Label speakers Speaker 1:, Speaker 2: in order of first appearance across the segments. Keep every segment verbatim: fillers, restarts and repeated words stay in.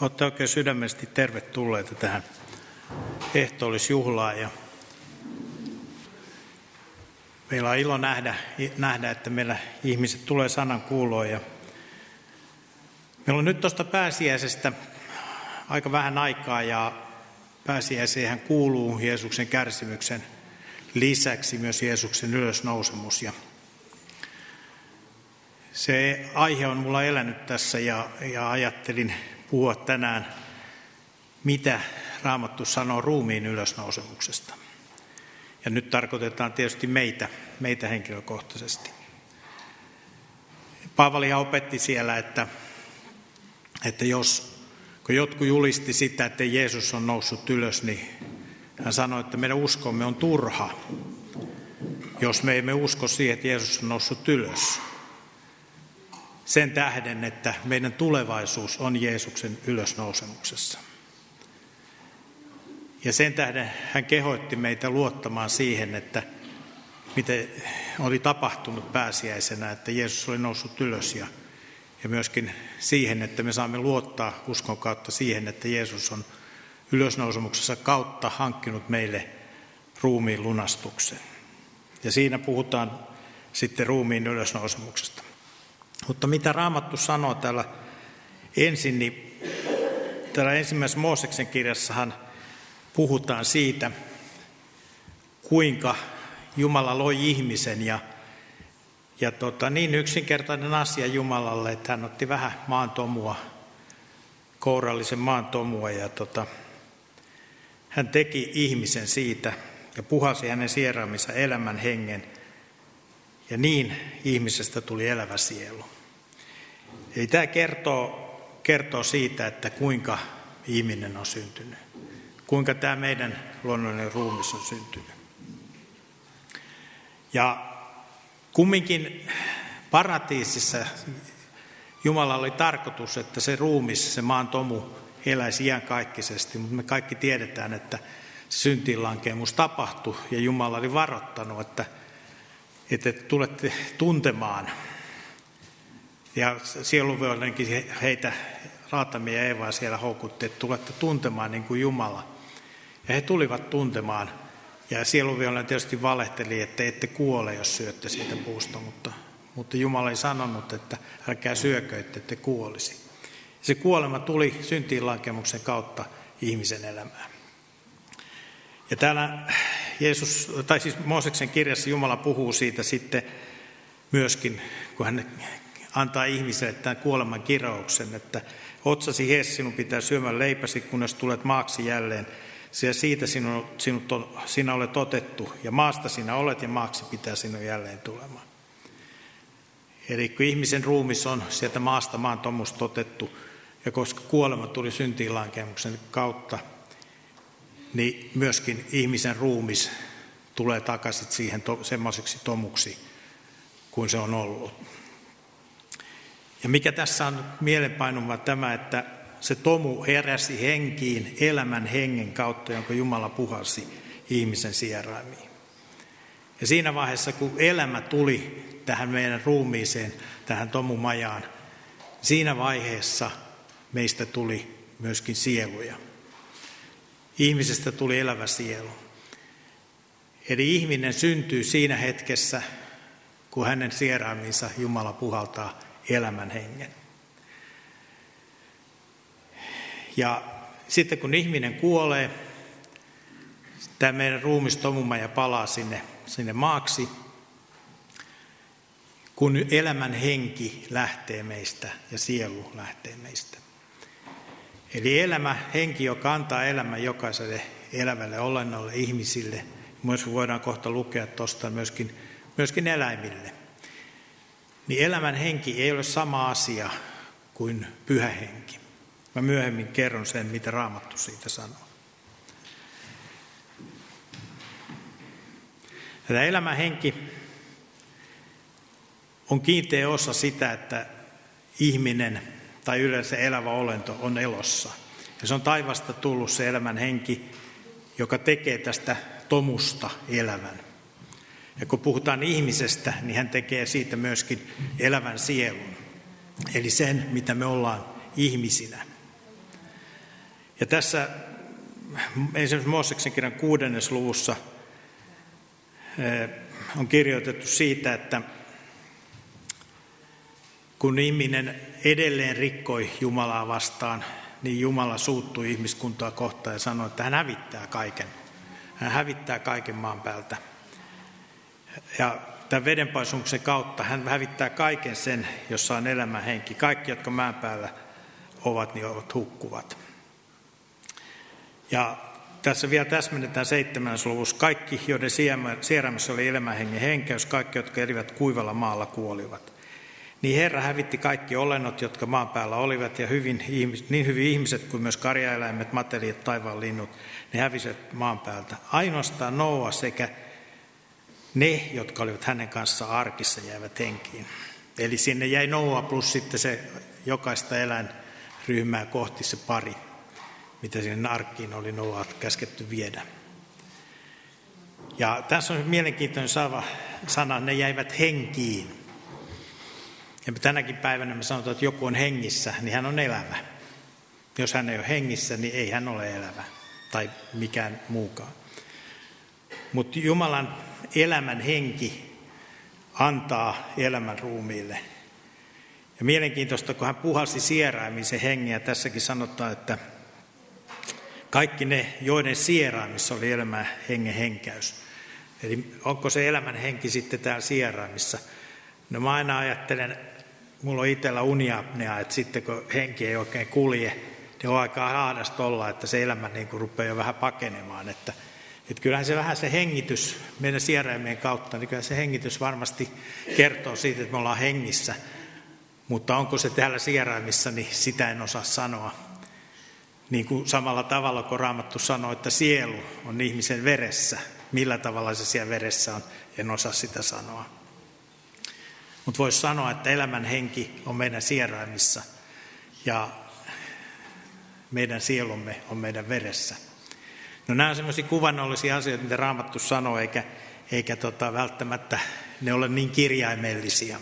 Speaker 1: Olette oikein sydämellisesti tervetulleita tähän ehtoollisjuhlaan. Ja meillä on ilo nähdä, nähdä, että meillä ihmiset tulee sanan kuuloon. Ja meillä on nyt tuosta pääsiäisestä aika vähän aikaa, ja pääsiäiseen kuuluu Jeesuksen kärsimyksen lisäksi myös Jeesuksen ylösnousemus. Ja se aihe on mulla elänyt tässä ja, ja ajattelin puhua tänään, mitä Raamattu sanoo ruumiin ylösnousemuksesta. Ja nyt tarkoitetaan tietysti meitä, meitä henkilökohtaisesti. Paavali opetti siellä, että, että jos kun jotkut julisti sitä, että Jeesus on noussut ylös, niin hän sanoi, että meidän uskomme on turha, jos me emme usko siihen, että Jeesus on noussut ylös. Sen tähden, että meidän tulevaisuus on Jeesuksen ylösnousemuksessa. Ja sen tähden hän kehoitti meitä luottamaan siihen, että miten oli tapahtunut pääsiäisenä, että Jeesus oli noussut ylös. Ja, ja myöskin siihen, että me saamme luottaa uskon kautta siihen, että Jeesus on ylösnousemuksessa kautta hankkinut meille ruumiin lunastuksen. Ja siinä puhutaan sitten ruumiin ylösnousemuksesta. Mutta mitä Raamattu sanoo täällä ensin, niin täällä ensimmäisessä Mooseksen kirjassahan puhutaan siitä, kuinka Jumala loi ihmisen. Ja, ja tota, niin yksinkertainen asia Jumalalle, että hän otti vähän maantomua, kourallisen maantomua, ja tota, hän teki ihmisen siitä ja puhalsi hänen sieraamiinsa elämän hengen. Ja niin ihmisestä tuli elävä sielu. Eli tämä kertoo, kertoo siitä, että kuinka ihminen on syntynyt. Kuinka tämä meidän luonnollinen ruumis on syntynyt. Ja kumminkin paratiisissa Jumala oli tarkoitus, että se ruumis, se maan tomu eläisi iankaikkisesti. Mutta me kaikki tiedetään, että se syntiinlankeemus tapahtui ja Jumala oli varoittanut, että että tulette tuntemaan. Ja sielunvihollinenkin heitä, Raatamia ja Eevaa siellä houkutti, että tulette tuntemaan niin kuin Jumala. Ja he tulivat tuntemaan. Ja sielunvihollinen tietysti valehteli, että ette kuole, jos syötte siitä puusta. Mutta, mutta Jumala ei sanonut, että älkää syökö, että ette kuolisi. Ja se kuolema tuli syntiinlankemuksen kautta ihmisen elämään. Ja täällä Jeesus, tai siis Mooseksen kirjassa Jumala puhuu siitä sitten myöskin, kun hän antaa ihmiselle tämän kuoleman kirouksen, että otsasi hes, sinun pitää syömään leipäsi, kunnes tulet maaksi jälleen, sillä siitä sinun, sinut on, sinä olet otettu, ja maasta sinä olet, ja maaksi pitää sinun jälleen tulemaan. Eli kun ihmisen ruumis on sieltä maasta maan tomusta otettu, ja koska kuolema tuli syntiinlankemuksen kautta, niin myöskin ihmisen ruumis tulee takaisin siihen to, semmoiseksi tomuksi kuin se on ollut. Ja mikä tässä on mielenpainuva tämä, että se tomu heräsi henkiin elämän hengen kautta, jonka Jumala puhalsi ihmisen sieraimiin. Ja siinä vaiheessa, kun elämä tuli tähän meidän ruumiiseen, tähän tomumajaan, siinä vaiheessa meistä tuli myöskin sieluja. Ihmisestä tuli elävä sielu. Eli ihminen syntyy siinä hetkessä, kun hänen sieraimiinsa Jumala puhaltaa elämän hengen. Ja sitten kun ihminen kuolee, tämä meidän ruumis tomumaja palaa sinne, sinne maaksi, kun elämän henki lähtee meistä ja sielu lähtee meistä. Eli elämä, henki, joka antaa elämän jokaiselle elävälle olennolle, ihmisille. Myös voidaan kohta lukea tuosta myöskin, myöskin eläimille. Niin elämän henki ei ole sama asia kuin pyhä henki. Mä myöhemmin kerron sen, mitä Raamattu siitä sanoo. Tämä elämän henki on kiinteä osa sitä, että ihminen tai yleensä elävä olento on elossa. Ja se on taivasta tullut se elämän henki, joka tekee tästä tomusta elävän. Ja kun puhutaan ihmisestä, niin hän tekee siitä myöskin elävän sielun. Eli sen, mitä me ollaan ihmisinä. Ja tässä ensimmäisen Mooseksen kirjan kuudennes luvussa on kirjoitettu siitä, että kun ihminen edelleen rikkoi Jumalaa vastaan, niin Jumala suuttui ihmiskuntaa kohtaan ja sanoi, että hän hävittää kaiken. Hän hävittää kaiken maan päältä. Ja tämän vedenpaisumuksen kautta hän hävittää kaiken sen, jossa on elämän henki. Kaikki, jotka maan päällä ovat, niin ovat hukkuvat. Ja tässä vielä täsmennetään seitsemännessä luvussa. Kaikki, joiden sieraimässä oli elämän hengen henkeys, kaikki, jotka elivät kuivalla maalla, kuolivat. Niin Herra hävitti kaikki olennot, jotka maan päällä olivat, ja hyvin, niin hyvin ihmiset kuin myös karjaeläimet, matelijat, taivaan linnut, ne hävisivät maan päältä. Ainoastaan Noa sekä ne, jotka olivat hänen kanssaan arkissa, jäivät henkiin. Eli sinne jäi Noa plus sitten se jokaista eläinryhmää kohti se pari, mitä sinne arkkiin oli Noa käsketty viedä. Ja tässä on mielenkiintoinen sana, ne jäivät henkiin. Ja tänäkin päivänä me sanotaan, että joku on hengissä, niin hän on elävä. Jos hän ei ole hengissä, niin ei hän ole elävä tai mikään muukaan. Mutta Jumalan elämän henki antaa elämän ruumiille. Ja mielenkiintoista, kun hän puhalsi sieraimiin se hengen, ja tässäkin sanotaan, että kaikki ne, joiden sieraimissa oli elämän hengen henkäys. Eli onko se elämän henki sitten täällä sieraimissa? No mä aina ajattelen, mulla on itsellä uniapnea, että sitten kun henki ei oikein kulje, niin on aika haadasta olla, että se elämä niin kuin rupeaa jo vähän pakenemaan. Että, että kyllähän se vähän se hengitys meidän sieraimien kautta, niin kyllä se hengitys varmasti kertoo siitä, että me ollaan hengissä. Mutta onko se täällä sieraimissa, niin sitä en osaa sanoa. Niin kuin samalla tavalla, kun Raamattu sanoo, että sielu on ihmisen veressä. Millä tavalla se siellä veressä on, en osaa sitä sanoa. Mutta voisi sanoa, että elämän henki on meidän sieraimissa ja meidän sielumme on meidän veressä. No nämä on sellaisia kuvannollisia asioita, mitä Raamattu sanoo, eikä, eikä tota, välttämättä ne ole niin kirjaimellisia.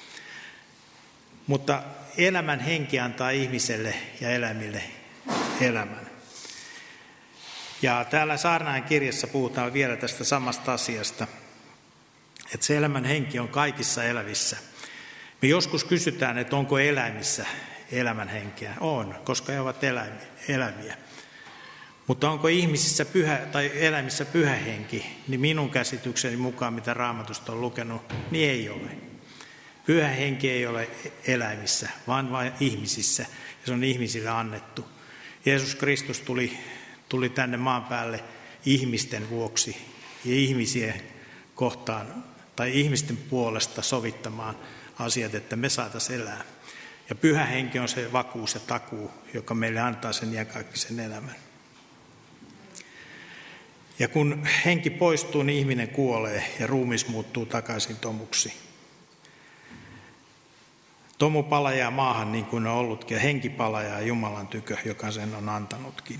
Speaker 1: Mutta elämän henki antaa ihmiselle ja eläimille elämän. Ja täällä Saarnaajan kirjassa puhutaan vielä tästä samasta asiasta, että se elämän henki on kaikissa elävissä. Me joskus kysytään, että onko eläimissä elämän henkeä. On, koska he ovat eläviä. Mutta onko ihmisissä pyhä, tai eläimissä pyhä henki, niin minun käsitykseni mukaan, mitä Raamatusta on lukenut, niin ei ole. Pyhä henki ei ole eläimissä, vaan vain ihmisissä, ja se on ihmisille annettu. Jeesus Kristus tuli, tuli tänne maan päälle ihmisten vuoksi ja ihmisiä kohtaan, tai ihmisten puolesta sovittamaan asiat, että me saataisiin elää. Ja pyhä henki on se vakuus ja takuu, joka meille antaa sen iankaikkisen elämän. Ja kun henki poistuu, niin ihminen kuolee ja ruumis muuttuu takaisin tomuksi. Tomu palajaa maahan niin kuin on ollutkin, ja henki palajaa Jumalan tykö, joka sen on antanutkin.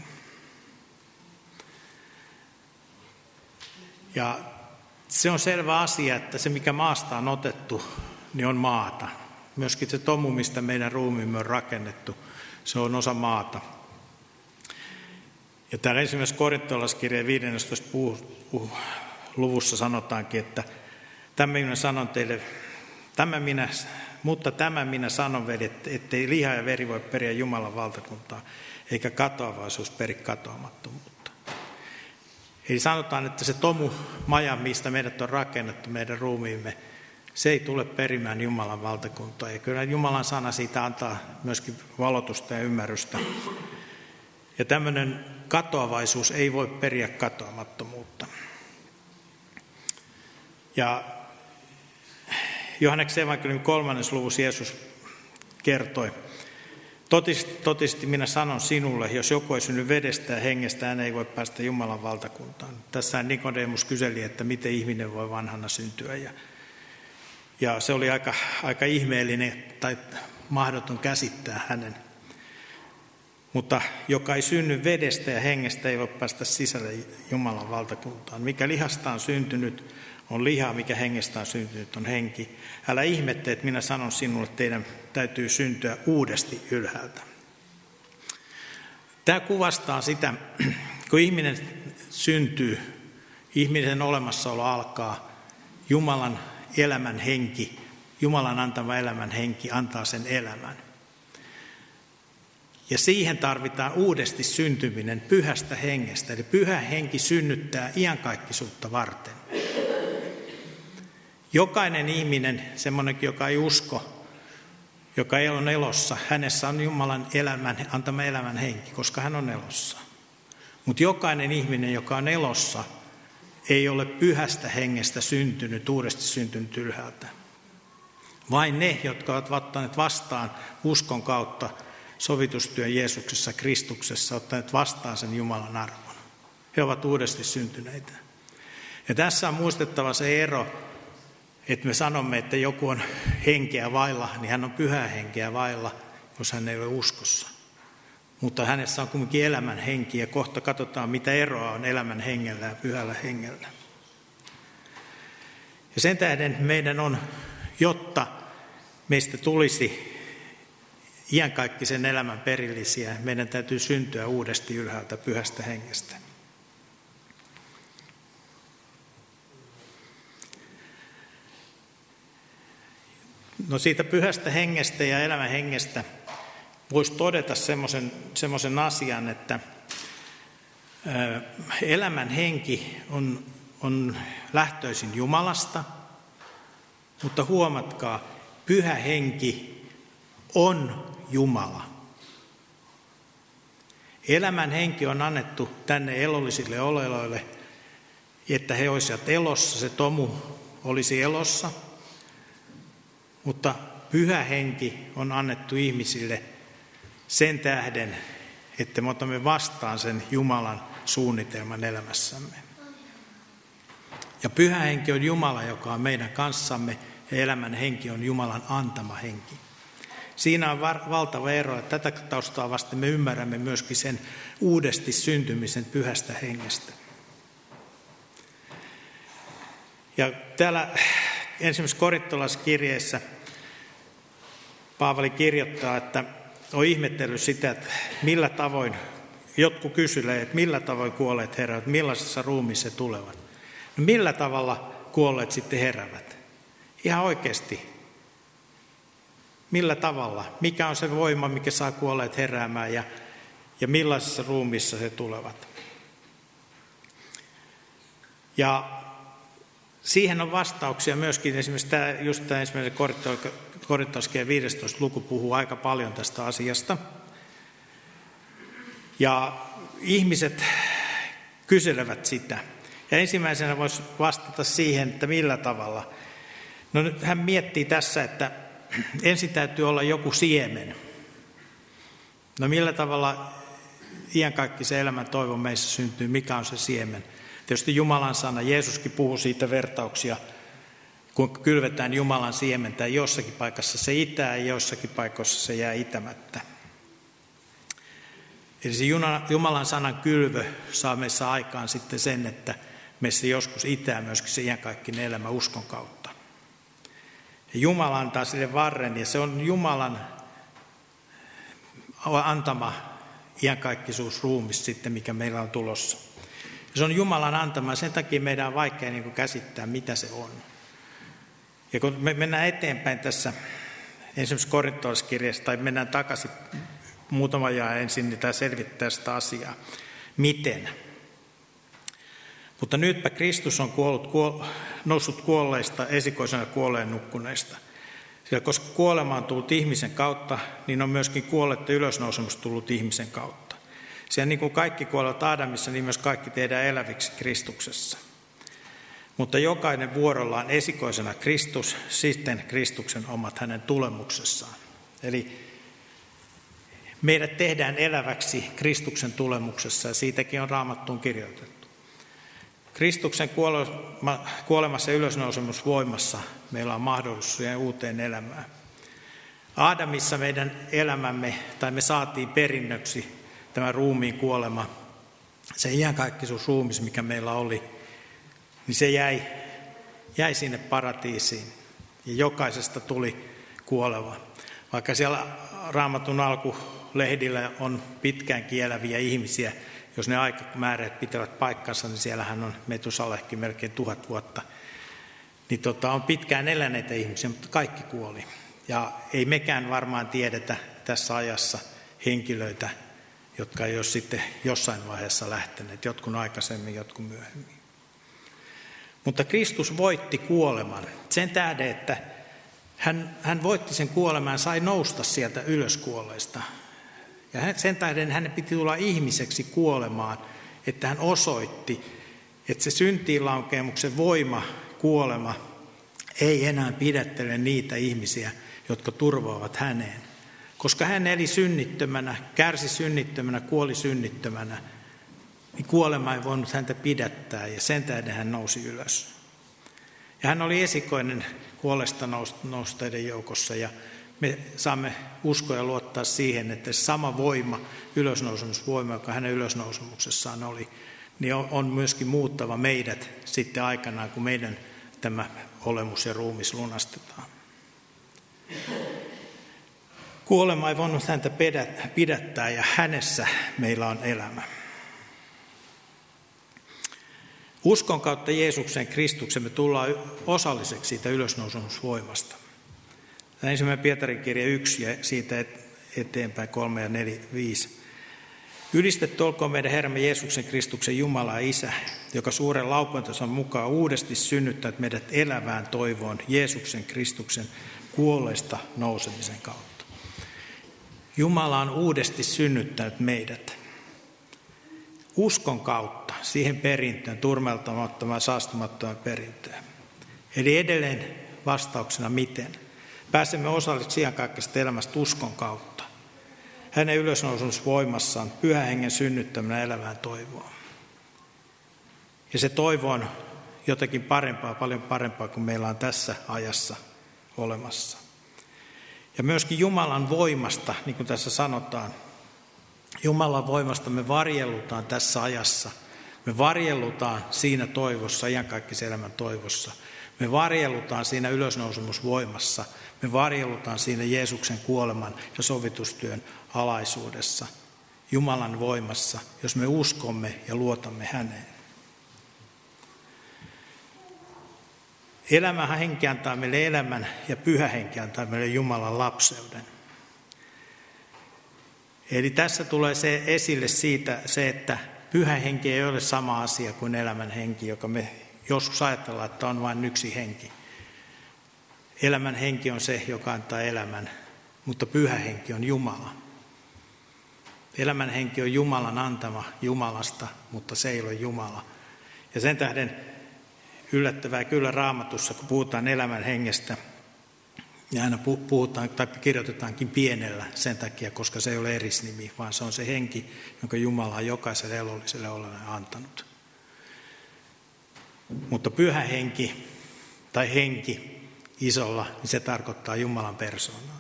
Speaker 1: Ja se on selvä asia, että se mikä maasta on otettu, niin on maata. Myöskin se tomu, mistä meidän ruumiimme on rakennettu, se on osa maata. Ja täällä ensimmäisessä korintolaiskirjeen viidennentoista luvussa sanotaankin, että tämä minä sanon teille, tämä minä, mutta tämä minä sanon, veljet, ettei liha ja veri voi periä Jumalan valtakuntaa, eikä katoavaisuus peri katoamattomuutta. Eli sanotaan, että se tomu maja, mistä meidät on rakennettu, meidän ruumiimme, se ei tule perimään Jumalan valtakuntaa. Ja kyllä Jumalan sana siitä antaa myöskin valotusta ja ymmärrystä. Ja tämmöinen katoavaisuus ei voi periä katoamattomuutta. Ja Johanneksen evankeliumin kolmannes luvussa Jeesus kertoi, totisesti, totisesti minä sanon sinulle, jos joku ei synny vedestä ja hengestä, hän ei voi päästä Jumalan valtakuntaan. Tässä Nikodemus kyseli, että miten ihminen voi vanhana syntyä. Ja, ja se oli aika, aika ihmeellinen tai mahdoton käsittää hänen. Mutta joka ei synny vedestä ja hengestä, ei voi päästä sisälle Jumalan valtakuntaan. Mikä lihasta on syntynyt, on liha, mikä hengestä on syntynyt, on henki. Älä ihmette, että minä sanon sinulle, että teidän täytyy syntyä uudesti ylhäältä. Tämä kuvastaa sitä, kun ihminen syntyy, ihmisen olemassaolo alkaa, Jumalan elämän henki, Jumalan antama elämän henki antaa sen elämän. Ja siihen tarvitaan uudesti syntyminen pyhästä hengestä. Eli pyhä henki synnyttää iankaikkisuutta varten. Jokainen ihminen, semmoinenkin, joka ei usko, joka ei ole elossa, hänessä on Jumalan elämän, antama elämän henki, koska hän on elossa. Mutta jokainen ihminen, joka on elossa, ei ole pyhästä hengestä syntynyt, uudesti syntynyt ylhäältä. Vain ne, jotka ovat ottaneet vastaan uskon kautta sovitustyön Jeesuksessa, Kristuksessa, ottaneet vastaan sen Jumalan arvon. He ovat uudesti syntyneitä. Ja tässä on muistettava se ero, että me sanomme, että joku on henkeä vailla, niin hän on pyhää henkeä vailla, jos hän ei ole uskossa. Mutta hänessä on kuitenkin elämän henki, ja kohta katsotaan, mitä eroa on elämän hengellä ja pyhällä hengellä. Ja sen tähden meidän on, jotta meistä tulisi iankaikkisen elämän perillisiä, meidän täytyy syntyä uudesti ylhäältä pyhästä hengestä. No siitä pyhästä hengestä ja elämän hengestä voisi todeta semmoisen, semmoisen asian, että elämän henki on, on lähtöisin Jumalasta, mutta huomatkaa, pyhä henki on Jumala. Elämän henki on annettu tänne elollisille oleloille, että he olisivat elossa, se tomu olisi elossa, mutta pyhä henki on annettu ihmisille sen tähden, että me otamme vastaan sen Jumalan suunnitelman elämässämme. Ja pyhä henki on Jumala, joka on meidän kanssamme, ja elämän henki on Jumalan antama henki. Siinä on valtava ero, että tätä taustaa vasten me ymmärrämme myöskin sen uudesti syntymisen pyhästä hengestä. Ja täällä ensimmäisessä korintolaiskirjeessä Paavali kirjoittaa, että on ihmetellyt sitä, että millä tavoin, jotkut kysyvät, että millä tavoin kuolleet heräävät, millaisessa ruumiissa tulevat. No millä tavalla kuolleet sitten heräävät? Ihan oikeasti. Millä tavalla? Mikä on se voima, mikä saa kuolleet heräämään ja, ja millaisessa ruumiissa he tulevat? Ja siihen on vastauksia myöskin, esimerkiksi tämä, just tämä ensimmäinen korintolaiskirjeen viidestoista luku puhuu aika paljon tästä asiasta. Ja ihmiset kyselevät sitä. Ja ensimmäisenä voisi vastata siihen, että millä tavalla. No nyt hän miettii tässä, että ensin täytyy olla joku siemen. No millä tavalla iankaikkisen elämän toivo meissä syntyy, mikä on se siemen? Tietysti Jumalan sana, Jeesuskin puhuu siitä vertauksia, kun kylvetään Jumalan siementä, jossakin paikassa se itää ja jossakin paikoissa se jää itämättä. Eli se Jumalan sanan kylvö saa meissä aikaan sitten sen, että meissä joskus itää myöskin se iankaikkinen elämä uskon kautta. Ja Jumala antaa sille varren ja se on Jumalan antama iankaikkisuusruumis sitten, mikä meillä on tulossa. Se on Jumalan antama, sen takia meidän on vaikea niin kuin käsittää, mitä se on. Ja kun me mennään eteenpäin tässä ensimmäisessä korintolaiskirjassa, tai mennään takaisin muutama jää ensin, niin tämä selvittää sitä asiaa. Miten? Mutta nytpä Kristus on kuollut, kuol, noussut kuolleista, esikoisena kuolleen nukkuneista. Sillä koska kuolema on tullut ihmisen kautta, niin on myöskin kuolleiden ylösnousemus tullut ihmisen kautta. Siellä niin kuin kaikki kuolevat Aadamissa, niin myös kaikki tehdään eläviksi Kristuksessa. Mutta jokainen vuorollaan esikoisena Kristus, sitten Kristuksen omat hänen tulemuksessaan. Eli meidät tehdään eläväksi Kristuksen tulemuksessa ja siitäkin on Raamattuun kirjoitettu. Kristuksen kuolemassa ja ylösnousemusvoimassa meillä on mahdollisuus uuteen elämään. Aadamissa meidän elämämme, tai me saatiin perinnöksi tämä ruumiin kuolema, se iankaikkisuusruumis, mikä meillä oli, niin se jäi, jäi sinne paratiisiin. Ja jokaisesta tuli kuoleva. Vaikka siellä Raamatun alku aamulehdillä on pitkään kieläviä ihmisiä. Jos ne aikamäärät pitävät paikkansa, niin siellähän on Metusalehkin melkein tuhat vuotta. Niin tota, on pitkään eläneitä ihmisiä, mutta kaikki kuoli. Ja ei mekään varmaan tiedetä tässä ajassa henkilöitä, jotka ei ole sitten jossain vaiheessa lähteneet, jotkut aikaisemmin, jotkut myöhemmin. Mutta Kristus voitti kuoleman sen tähden, että hän, hän voitti sen kuoleman, sai nousta sieltä ylös kuolleista. Ja sen tähden hänen piti tulla ihmiseksi kuolemaan, että hän osoitti, että se syntiinlankemuksen voima, kuolema, ei enää pidättele niitä ihmisiä, jotka turvaavat häneen. Koska hän eli synnittömänä, kärsi synnittömänä, kuoli synnittömänä, niin kuolema ei voinut häntä pidättää ja sen tähden hän nousi ylös. Ja hän oli esikoinen kuolesta nousteiden joukossa ja me saamme uskoa ja luottaa siihen, että se sama voima, ylösnousemusvoima, joka hänen ylösnousemuksessaan oli, niin on myöskin muuttava meidät sitten aikanaan, kun meidän tämä olemus ja ruumis lunastetaan. Kuolema ei voinut häntä pidättää ja hänessä meillä on elämä. Uskon kautta Jeesuksen Kristuksen me tullaan osalliseksi siitä ylösnousemusvoimasta. Tämä ensimmäinen Pietarin kirja yksi ja siitä eteenpäin kolme ja neljä, viisi. Ylistetty olkoon meidän Herramme Jeesuksen Kristuksen Jumala ja Isä, joka suuren laupentonsa mukaan uudesti synnyttää meidät elävään toivoon Jeesuksen Kristuksen kuolleista nousemisen kautta. Jumala on uudesti synnyttänyt meidät uskon kautta siihen perintöön, turmeltamattomaan, saastumattomaan perintöön. Eli edelleen vastauksena miten? Pääsemme osalliseksi iankaikkisesta elämästä uskon kautta. Hänen ylösnousemusvoimassaan Pyhän Hengen synnyttämänä elävään toivoa. Ja se toivo on jotakin parempaa, paljon parempaa kuin meillä on tässä ajassa olemassa. Ja myöskin Jumalan voimasta, niin kuin tässä sanotaan, Jumalan voimasta me varjellutaan tässä ajassa. Me varjellutaan siinä toivossa, iankaikkisen elämän toivossa. Me varjellutaan siinä ylösnousemusvoimassa. Me varjellutaan siinä Jeesuksen kuoleman ja sovitustyön alaisuudessa. Jumalan voimassa, jos me uskomme ja luotamme häneen. Elämä henki antaa meille elämän ja Pyhä Henki antaa meille Jumalan lapseuden. Eli tässä tulee se esille siitä, se, että Pyhä Henki ei ole sama asia kuin elämän henki, joka me joskus ajatellaan, että on vain yksi henki. Elämän henki on se, joka antaa elämän, mutta Pyhä Henki on Jumala. Elämän henki on Jumalan antama Jumalasta, mutta se ei ole Jumala. Ja sen tähden yllättävää kyllä Raamatussa, kun puhutaan elämän hengestä, ja aina puhutaan tai kirjoitetaankin pienellä sen takia, koska se ei ole erisnimi, vaan se on se henki, jonka Jumala on jokaiselle elolliselle olelle antanut. Mutta Pyhä Henki tai henki isolla, niin se tarkoittaa Jumalan persoonaa.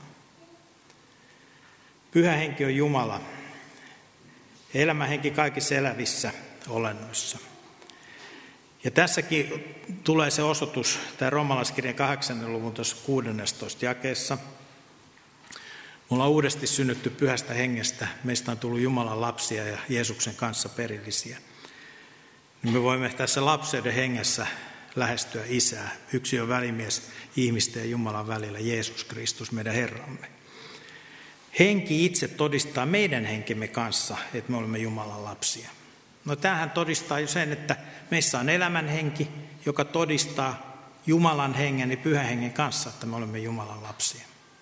Speaker 1: Pyhä Henki on Jumala. Elämän henki kaikissa elävissä olennoissa. Ja tässäkin tulee se osoitus, tämä roomalaiskirjan kahdeksannen luvun tuossa kuudennessatoista jakeessa. Mulla on uudesti synnytty Pyhästä Hengestä. Meistä on tullut Jumalan lapsia ja Jeesuksen kanssa perillisiä. Me voimme tässä lapseuden hengessä lähestyä Isää. Yksi on välimies ihmisten ja Jumalan välillä, Jeesus Kristus, meidän Herramme. Henki itse todistaa meidän henkemme kanssa, että me olemme Jumalan lapsia. No tämähän todistaa jo sen, että meissä on elämän henki, joka todistaa Jumalan hengen ja Pyhän Hengen kanssa, että me olemme Jumalan lapsia.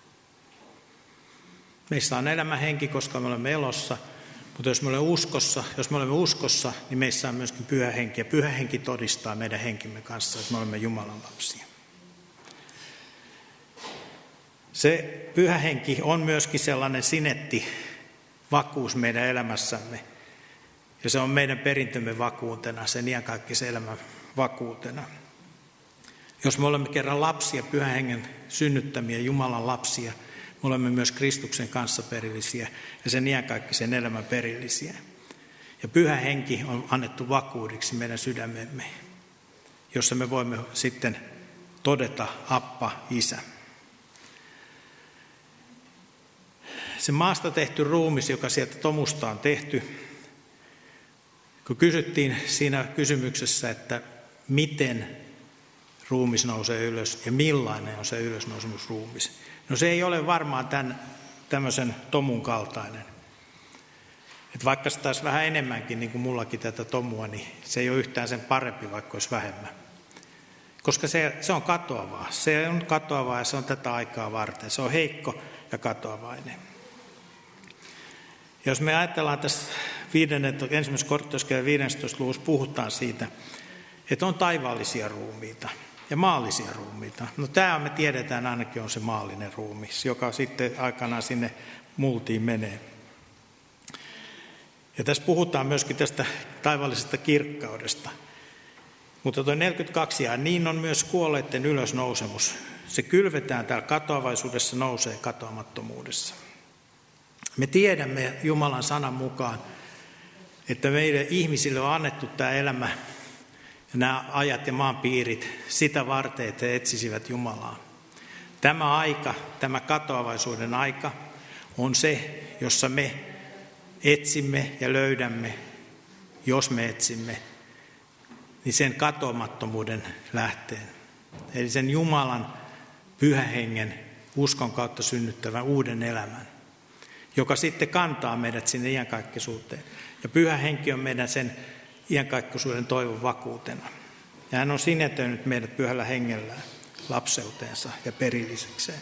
Speaker 1: Meissä on elämän henki, koska me olemme elossa, mutta jos me olemme uskossa, jos me olemme uskossa, niin meissä on myöskin Pyhä Henki. Ja Pyhä Henki todistaa meidän henkimme kanssa, että me olemme Jumalan lapsia. Se Pyhä Henki on myöskin sellainen sinetti vakuus meidän elämässämme. Ja se on meidän perintömme vakuutena, sen iankaikkisen elämän vakuutena. Jos me olemme kerran lapsia, Pyhän Hengen synnyttämiä Jumalan lapsia, me olemme myös Kristuksen kanssa perillisiä ja sen iankaikkisen elämän perillisiä. Ja Pyhä Henki on annettu vakuudeksi meidän sydämemme, jossa me voimme sitten todeta Appa, Isä. se maasta tehty ruumis, joka sieltä tomusta on tehty, kun kysyttiin siinä kysymyksessä, että miten ruumis nousee ylös ja millainen on se ylösnousemusruumis. No se ei ole varmaan tämän, tämmöisen tomun kaltainen. Et vaikka se taisi vähän enemmänkin, niin kuin mullakin tätä tomua, niin se ei ole yhtään sen parempi, vaikka olisi vähemmän. Koska se, se on katoavaa. Se on katoavaa ja se on tätä aikaa varten. Se on heikko ja katoavainen. Jos me ajatellaan tässä ensimmäisessä korintolaiskirjan viidentoista luvussa puhutaan siitä, että on taivaallisia ruumiita ja maallisia ruumiita. No tämä me tiedetään ainakin on se maallinen ruumis, joka sitten aikanaan sinne multiin menee. Ja tässä puhutaan myöskin tästä taivaallisesta kirkkaudesta. Mutta tuo neljäkymmentäkaksi ja niin on myös kuolleiden ylösnousemus. Se kylvetään täällä katoavaisuudessa, nousee katoamattomuudessa. Me tiedämme Jumalan sanan mukaan, että meille ihmisille on annettu tämä elämä ja nämä ajat ja maanpiirit sitä varten, että he etsisivät Jumalaa. Tämä aika, tämä katoavaisuuden aika on se, jossa me etsimme ja löydämme, jos me etsimme, niin sen katoamattomuuden lähteen. Eli sen Jumalan pyhän hengen uskon kautta synnyttävän uuden elämän, joka sitten kantaa meidät sinne iankaikkisuuteen. Ja pyhä henki on meidän sen iankaikkisuuden toivon vakuutena. Ja hän on sinetöinyt meidät pyhällä hengellään lapseuteensa ja perillisekseen.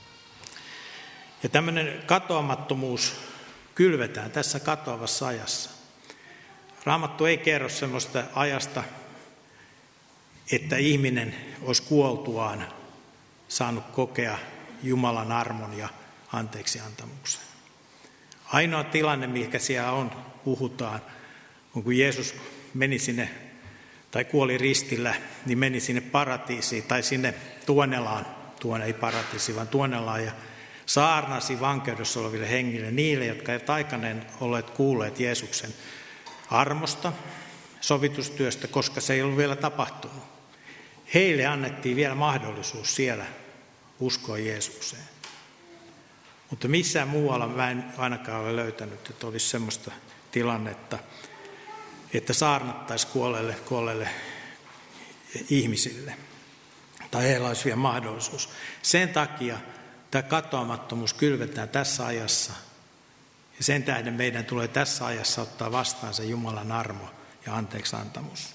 Speaker 1: Ja tämmöinen katoamattomuus kylvetään tässä katoavassa ajassa. Raamattu ei kerro semmoista ajasta, että ihminen olisi kuoltuaan saanut kokea Jumalan armon ja anteeksiantamuksen. Ainoa tilanne, mikä siellä on, puhutaan, on kun Jeesus meni sinne, tai kuoli ristillä, niin meni sinne paratiisiin, tai sinne Tuonelaan, tuonne ei paratiisiin, vaan Tuonelaan, ja saarnasi vankeudessa oleville hengille, niille, jotka eivät aikanaan olleet kuulleet Jeesuksen armosta, sovitustyöstä, koska se ei ollut vielä tapahtunut. Heille annettiin vielä mahdollisuus siellä uskoa Jeesukseen. Mutta missään muualla mä en ainakaan ole löytänyt, että olisi semmoista tilannetta, että saarnattaisiin kuolleille, kuolleille ihmisille. Tai heillä olisi vielä mahdollisuus. Sen takia tämä katoamattomuus kylvetään tässä ajassa. Ja sen tähden meidän tulee tässä ajassa ottaa vastaan se Jumalan armo ja anteeksiantamus.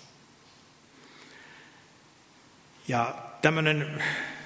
Speaker 1: Ja tämmöinen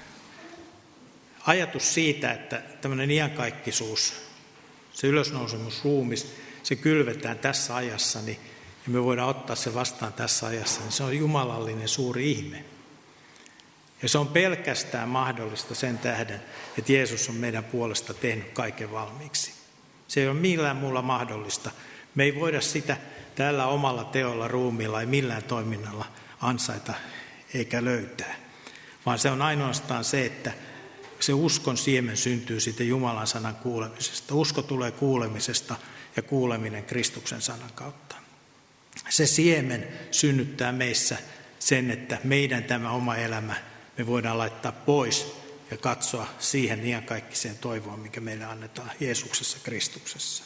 Speaker 1: ajatus siitä, että tämmöinen iankaikkisuus, se ylösnousemusruumis, se kylvetään tässä ajassa, niin ja me voidaan ottaa se vastaan tässä ajassa, niin se on jumalallinen suuri ihme. Ja se on pelkästään mahdollista sen tähden, että Jeesus on meidän puolesta tehnyt kaiken valmiiksi. Se ei ole millään muulla mahdollista. Me ei voida sitä tällä omalla teolla, ruumiilla, ei millään toiminnalla ansaita eikä löytää. Vaan se on ainoastaan se, että se uskon siemen syntyy siitä Jumalan sanan kuulemisesta. Usko tulee kuulemisesta ja kuuleminen Kristuksen sanan kautta. Se siemen synnyttää meissä sen, että meidän tämä oma elämä me voidaan laittaa pois ja katsoa siihen iankaikkiseen toivoon, mikä meille annetaan Jeesuksessa Kristuksessa.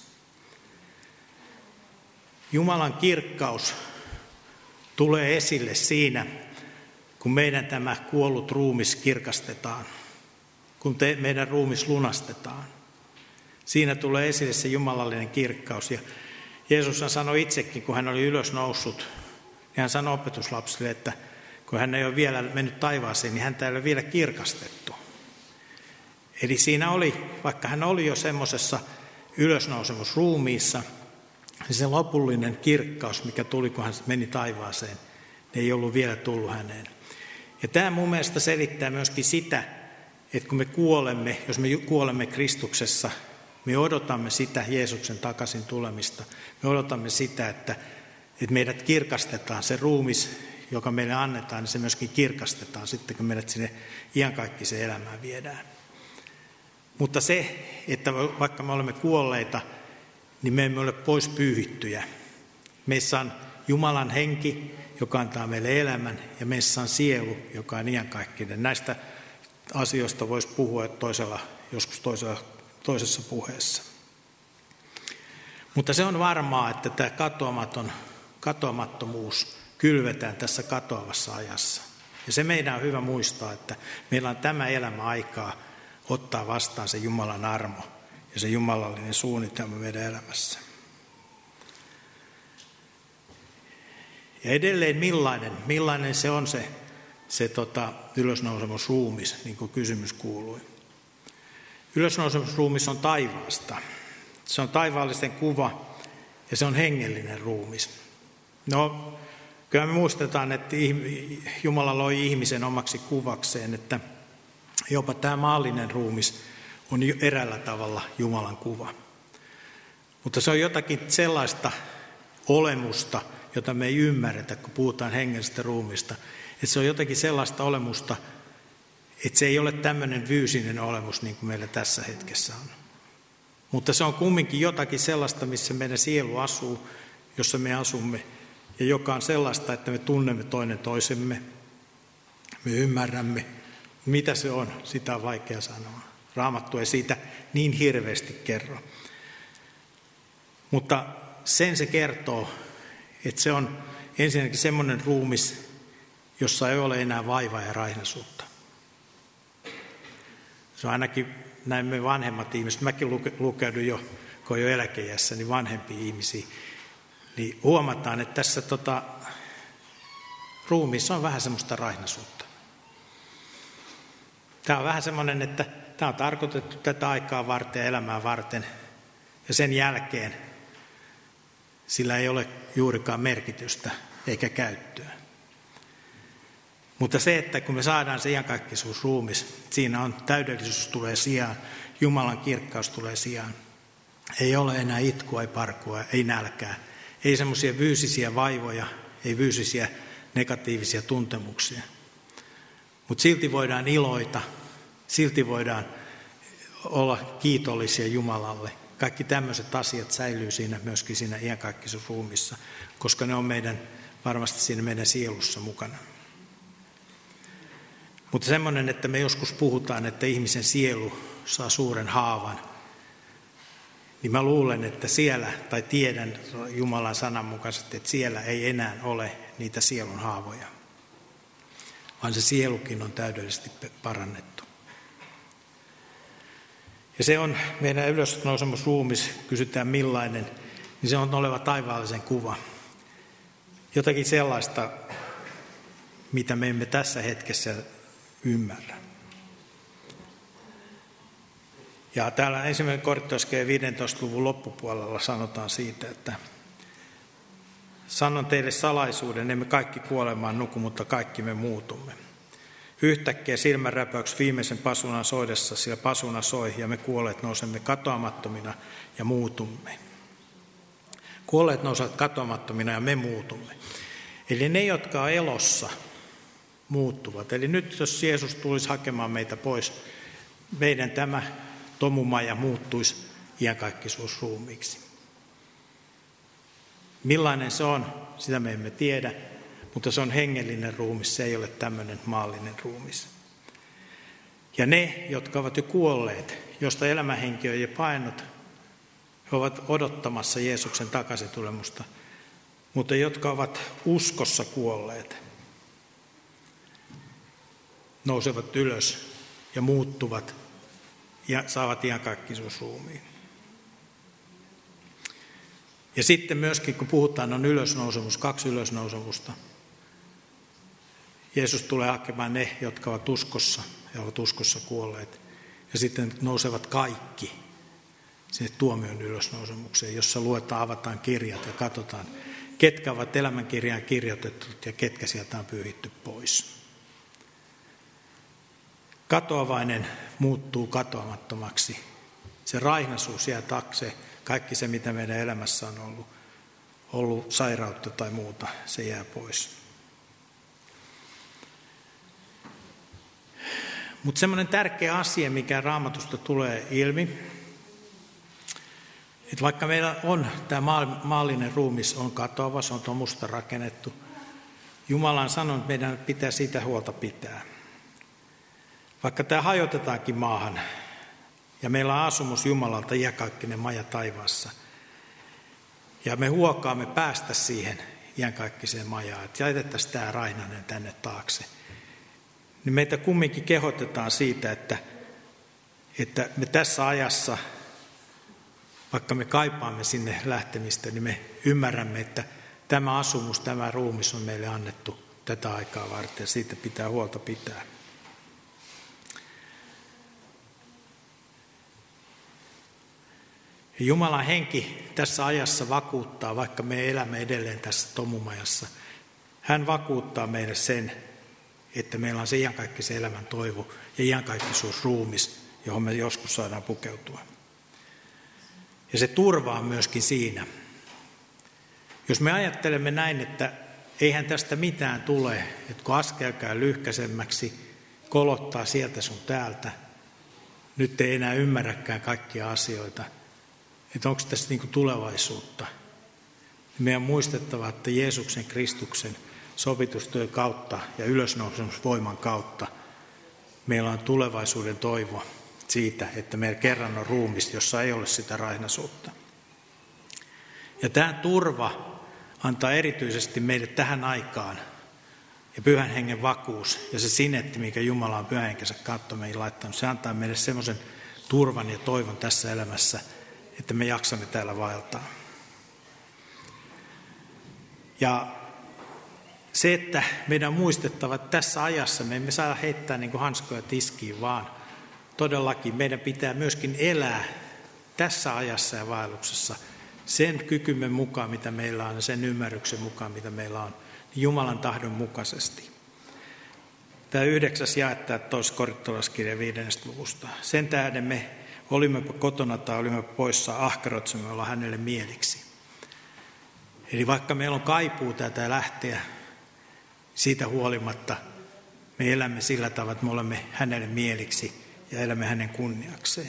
Speaker 1: Jumalan kirkkaus tulee esille siinä, kun meidän tämä kuollut ruumis kirkastetaan, kun te, meidän ruumis lunastetaan. Siinä tulee esille se jumalallinen kirkkaus. Ja Jeesus sanoi itsekin, kun hän oli ylös noussut, niin hän sanoi opetuslapsille, että kun hän ei ole vielä mennyt taivaaseen, niin häntä ei ole vielä kirkastettu. Eli siinä oli, vaikka hän oli jo semmoisessa ylösnousemusruumiissa, niin se lopullinen kirkkaus, mikä tuli, kun hän meni taivaaseen, ei ollut vielä tullut häneen. Ja tämä mun mielestä selittää myöskin sitä, että kun me kuolemme, jos me kuolemme Kristuksessa, me odotamme sitä Jeesuksen takaisin tulemista. Me odotamme sitä, että, että meidät kirkastetaan. Se ruumis, joka meille annetaan, niin se myöskin kirkastetaan sitten, kun meidät sinne iankaikkiseen elämään viedään. Mutta se, että vaikka me olemme kuolleita, niin me emme ole pois pyyhittyjä. Meissä on Jumalan henki, joka antaa meille elämän, ja meissä on sielu, joka on iankaikkinen. Näistä asioista voisi puhua toisella, joskus toisella, toisessa puheessa. Mutta se on varmaa, että tämä katoamaton, katoamattomuus kylvetään tässä katoavassa ajassa. Ja se meidän on hyvä muistaa, että meillä on tämä elämä aikaa ottaa vastaan se Jumalan armo ja se jumalallinen suunnitelma meidän elämässä. Ja edelleen millainen, millainen se on se, se tota, ylösnousemusruumis, niin kuin kysymys kuului. Ylösnousemusruumis on taivaasta. Se on taivaallisten kuva ja se on hengellinen ruumis. No, kyllä me muistetaan, että Jumala loi ihmisen omaksi kuvakseen, että jopa tämä maallinen ruumis on eräällä tavalla Jumalan kuva. Mutta se on jotakin sellaista olemusta, jota me ei ymmärretä, kun puhutaan hengellisestä ruumista. Että se on jotakin sellaista olemusta, että se ei ole tämmöinen fyysinen olemus niin kuin meillä tässä hetkessä on. Mutta se on kumminkin jotakin sellaista, missä meidän sielu asuu, jossa me asumme, ja joka on sellaista, että me tunnemme toinen toisemme, me ymmärrämme, mitä se on, sitä on vaikea sanoa. Raamattu ei siitä niin hirveästi kerro. Mutta sen se kertoo, että se on ensinnäkin semmoinen ruumis, jossa ei ole enää vaivaa ja raihnaisuutta. Se on ainakin näin me vanhemmat ihmiset, mäkin lukeudun jo, kun on jo eläkeiässä, niin vanhempia ihmisiä, niin huomataan, että tässä tota, ruumiissa on vähän semmoista raihnaisuutta. Tämä on vähän semmoinen, että tämä on tarkoitettu tätä aikaa varten ja elämää varten, ja sen jälkeen sillä ei ole juurikaan merkitystä eikä käyttöä. Mutta se, että kun me saadaan se iankaikkisuusruumis, siinä on täydellisyys tulee sijaan, Jumalan kirkkaus tulee sijaan. Ei ole enää itkua, ei parkua, ei nälkää, ei semmoisia fyysisiä vaivoja, ei fyysisiä negatiivisia tuntemuksia. Mutta silti voidaan iloita, silti voidaan olla kiitollisia Jumalalle. Kaikki tämmöiset asiat säilyy siinä myöskin siinä iankaikkisuusruumissa, koska ne on meidän, varmasti siinä meidän sielussa mukana. Mutta semmoinen, että me joskus puhutaan, että ihmisen sielu saa suuren haavan, niin mä luulen, että siellä, tai tiedän Jumalan sanan mukaisesti, että siellä ei enää ole niitä sielun haavoja, vaan se sielukin on täydellisesti parannettu. Ja se on meidän ylösnousemusruumis, kysytään millainen, niin se on oleva taivaallisen kuva. Jotakin sellaista, mitä me emme tässä hetkessä ymmärrä. Ja täällä ensimmäinen Korintolaiskirjan viidentoista luvun loppupuolella sanotaan siitä, että sanon teille salaisuuden, emme kaikki kuolemaan nuku, mutta kaikki me muutumme. Yhtäkkiä silmänräpäyksi viimeisen pasunan soidessa, sillä pasuna soi ja me kuolleet nousemme katoamattomina ja muutumme. Kuolleet nousevat katoamattomina ja me muutumme. Eli ne, jotka on elossa, muuttuvat. Eli nyt jos Jeesus tulisi hakemaan meitä pois, meidän tämä tomumaja muuttuisi iankaikkisuusruumiiksi. Millainen se on, sitä me emme tiedä, mutta se on hengellinen ruumis, se ei ole tämmöinen maallinen ruumis. Ja ne, jotka ovat jo kuolleet, josta elämähenki on jo painut, he ovat odottamassa Jeesuksen takaisintulemusta, mutta jotka ovat uskossa kuolleet, nousevat ylös ja muuttuvat ja saavat iankaikkisuusruumiin. Ja sitten myöskin, kun puhutaan, on ylösnousemus, kaksi ylösnousemusta. Jeesus tulee hakemaan ne, jotka ovat uskossa ja ovat uskossa kuolleet. Ja sitten nousevat kaikki sinne tuomion ylösnousemukseen, jossa luetaan, avataan kirjat ja katsotaan, ketkä ovat elämänkirjaan kirjoitetut ja ketkä sieltä on pyyhitty pois. Katoavainen muuttuu katoamattomaksi. Se raihnaisuus jää taakse. Kaikki se, mitä meidän elämässä on ollut, ollut sairautta tai muuta, se jää pois. Mutta semmoinen tärkeä asia, mikä Raamatusta tulee ilmi, että vaikka meillä on tämä maallinen ruumis, on katoava, se on tomusta rakennettu, Jumala on sanonut, että meidän pitää siitä huolta pitää. Vaikka tämä hajotetaankin maahan, ja meillä on asumus Jumalalta iäkaikkinen maja taivaassa, Ja me huokaamme päästä siihen iankaikkiseen majaan, että jätettäisiin tämä Raihnanen tänne taakse. Niin meitä kumminkin kehotetaan siitä, että, että me tässä ajassa, vaikka me kaipaamme sinne lähtemistä, niin me ymmärrämme, että tämä asumus, tämä ruumis on meille annettu tätä aikaa varten ja siitä pitää huolta pitää. Ja Jumalan henki tässä ajassa vakuuttaa, vaikka me elämme edelleen tässä tomumajassa. Hän vakuuttaa meille sen, että meillä on se iankaikkisen elämän toivo ja iankaikkisuus ruumis, johon me joskus saadaan pukeutua. Ja se turvaa myöskin siinä. Jos me ajattelemme näin, että eihän tästä mitään tule, että kun askel käy lyhkäisemmäksi, kolottaa sieltä sun täältä, nyt ei enää ymmärräkään kaikkia asioita, että onko tässä niin kuin tulevaisuutta. Meidän on muistettava, että Jeesuksen Kristuksen sovitustyön kautta ja ylösnousemusvoiman kautta meillä on tulevaisuuden toivo siitä, että meillä kerran on ruumis, jossa ei ole sitä raihnaisuutta. Ja tämä turva antaa erityisesti meille tähän aikaan ja pyhän hengen vakuus ja se sinetti, mikä Jumala on pyhän henkensä kautta meihin laittanut, se antaa meille semmoisen turvan ja toivon tässä elämässä, että me jaksamme täällä vaeltaa. Ja se, että meidän on muistettava, että tässä ajassa me emme saa heittää niin kuin hanskoja tiskiin, vaan todellakin meidän pitää myöskin elää tässä ajassa ja vaelluksessa sen kykymme mukaan, mitä meillä on, ja sen ymmärryksen mukaan, mitä meillä on, Jumalan tahdon mukaisesti. Tämä yhdeksäs jae toisessa korintolaiskirjan viidennestä luvusta. Sen tähden me olimme kotona tai olimme poissa, ahkeroitsemme olla hänelle mieliksi. Eli vaikka meillä on kaipuu tätä lähteä, siitä huolimatta me elämme sillä tavalla, että me olemme hänelle mieliksi ja elämme hänen kunniakseen.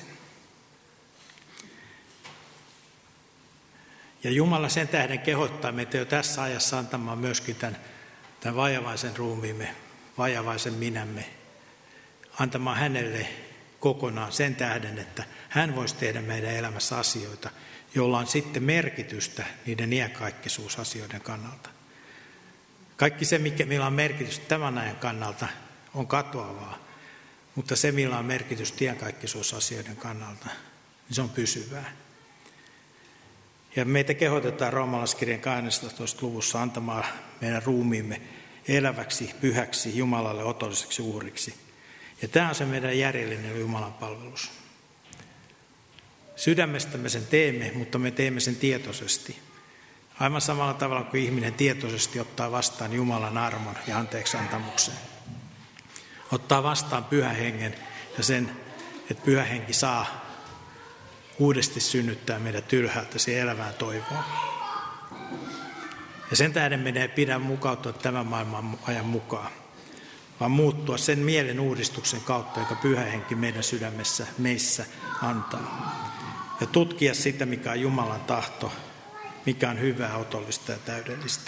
Speaker 1: Ja Jumala sen tähden kehottaa meitä jo tässä ajassa antamaan myöskin tämän, tämän vajavaisen ruumiimme, vajavaisen minämme, antamaan hänelle kokonaan sen tähden, että hän voisi tehdä meidän elämässä asioita, joilla on sitten merkitystä niiden iankaikkisuusasioiden kannalta. Kaikki se, mikä millä on merkitystä tämän ajan kannalta, on katoavaa, mutta se, millä on merkitystä iankaikkisuusasioiden kannalta, niin se on pysyvää. Ja meitä kehotetaan roomalaiskirjan kahdennessatoista luvussa antamaan meidän ruumiimme eläväksi, pyhäksi, Jumalalle otolliseksi uhriksi. Ja tämä on se meidän järjellinen Jumalan palvelus. Sydämestämme sen teemme, mutta me teemme sen tietoisesti. Aivan samalla tavalla kuin ihminen tietoisesti ottaa vastaan Jumalan armon ja anteeksiantamuksen. Ottaa vastaan pyhän hengen ja sen, että pyhä henki saa uudesti synnyttää meidät ylhäältä siihen elävään toivoon. Ja sen tähden meidän ei pidä mukautua tämän maailman ajan mukaan, vaan muuttua sen mielen uudistuksen kautta, joka pyhä henki meidän sydämessä, meissä antaa. Ja tutkia sitä, mikä on Jumalan tahto, mikä on hyvää, otollista ja täydellistä.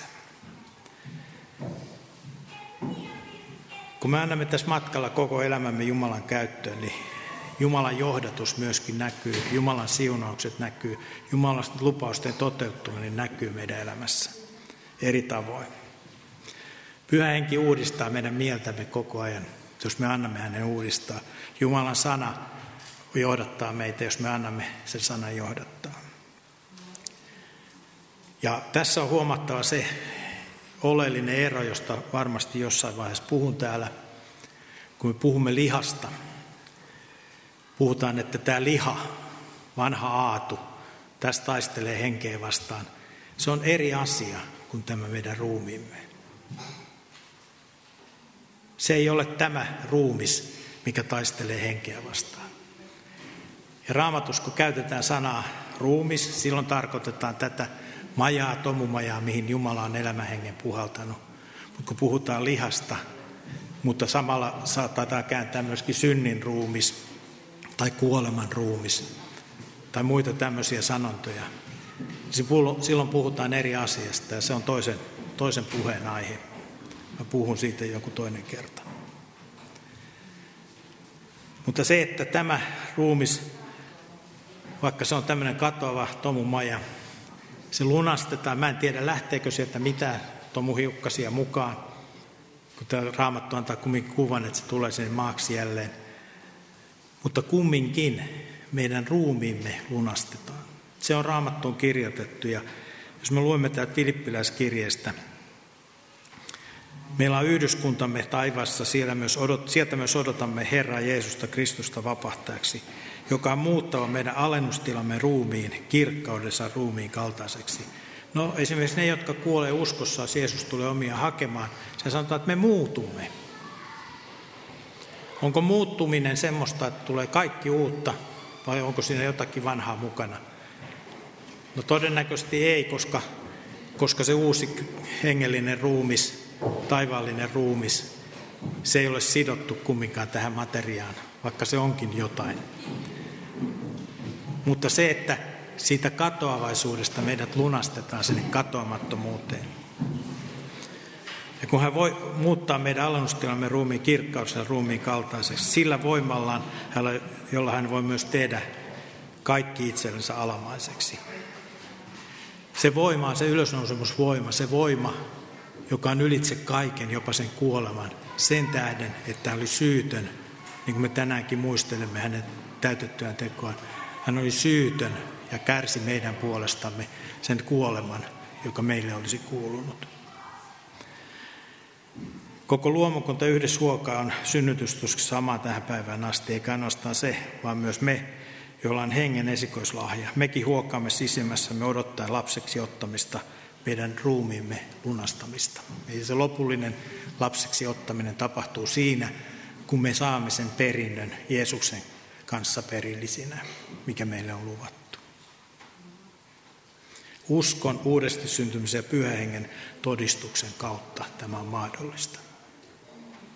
Speaker 1: Kun me annamme tässä matkalla koko elämämme Jumalan käyttöön, niin Jumalan johdatus myöskin näkyy, Jumalan siunaukset näkyy, Jumalan lupausten toteuttuminen näkyy meidän elämässä eri tavoin. Pyhä henki uudistaa meidän mieltämme koko ajan, jos me annamme hänen uudistaa. Jumalan sana johdattaa meitä, jos me annamme sen sanan johdattaa. Ja tässä on huomattava se oleellinen ero, josta varmasti jossain vaiheessa puhun täällä, kun me puhumme lihasta. Puhutaan, että tämä liha, vanha aatu, tästä taistelee henkeä vastaan. Se on eri asia kuin tämä meidän ruumiimme. Se ei ole tämä ruumis, mikä taistelee henkeä vastaan. Ja Raamatussa, kun käytetään sanaa ruumis, silloin tarkoitetaan tätä majaa, tomumajaa, mihin Jumala on elämänhengen puhaltanut. Mutta kun puhutaan lihasta, mutta samalla saatetaan kääntää myöskin synnin ruumis tai kuoleman ruumis tai muita tämmöisiä sanontoja. Silloin puhutaan eri asiasta ja se on toisen, toisen puheen aihe. Mä puhun siitä joku toinen kerta. Mutta se, että tämä ruumis, vaikka se on tämmöinen katoava tomumaja, se lunastetaan. Mä en tiedä, lähteekö sieltä mitään tomuhiukkasia mukaan, kun tämä Raamattu antaa kumminkin kuvan, että se tulee sinne maaksi jälleen. Mutta kumminkin meidän ruumiimme lunastetaan. Se on Raamattuun kirjoitettu. Ja jos me luemme täältä Filippiläiskirjeestä, meillä on yhdyskuntamme taivaassa, siellä myös odot, sieltä myös odotamme Herraa Jeesusta Kristusta vapahtajaksi, joka on muuttava meidän alennustilamme ruumiin, kirkkaudessa ruumiin kaltaiseksi. No esimerkiksi ne, jotka kuolee uskossaan, Jeesus tulee omia hakemaan, se sanotaan, että me muutumme. Onko muuttuminen semmoista, että tulee kaikki uutta, vai onko siinä jotakin vanhaa mukana? No todennäköisesti ei, koska, koska se uusi hengellinen ruumis, taivaallinen ruumis, se ei ole sidottu kumminkaan tähän materiaan, vaikka se onkin jotain. Mutta se, että siitä katoavaisuudesta meidät lunastetaan sinne katoamattomuuteen. Ja kun hän voi muuttaa meidän alennustilamme ruumiin kirkkaudessa ruumiin kaltaiseksi, sillä voimallaan, jolla hän voi myös tehdä kaikki itsellensä alamaiseksi. Se voima on se ylösnousemusvoima, se voima, joka on ylitse kaiken, jopa sen kuoleman, sen tähden, että hän oli syytön, niin kuin me tänäänkin muistelemme hänen täytettyään tekoaan. Hän oli syytön ja kärsi meidän puolestamme sen kuoleman, joka meille olisi kuulunut. Koko luomakunta yhdessä huokaa on synnytystuskin sama tähän päivään asti, eikä ainoastaan se, vaan myös me, joilla on hengen esikoislahja. Mekin huokaamme sisimmässämme odottaen lapseksi ottamista, meidän ruumiimme lunastamista. Eli se lopullinen lapseksi ottaminen tapahtuu siinä, kun me saamme sen perinnön Jeesuksen kanssa perillisinä, mikä meille on luvattu. Uskon uudesti syntymisen ja pyhän hengen todistuksen kautta tämä on mahdollista.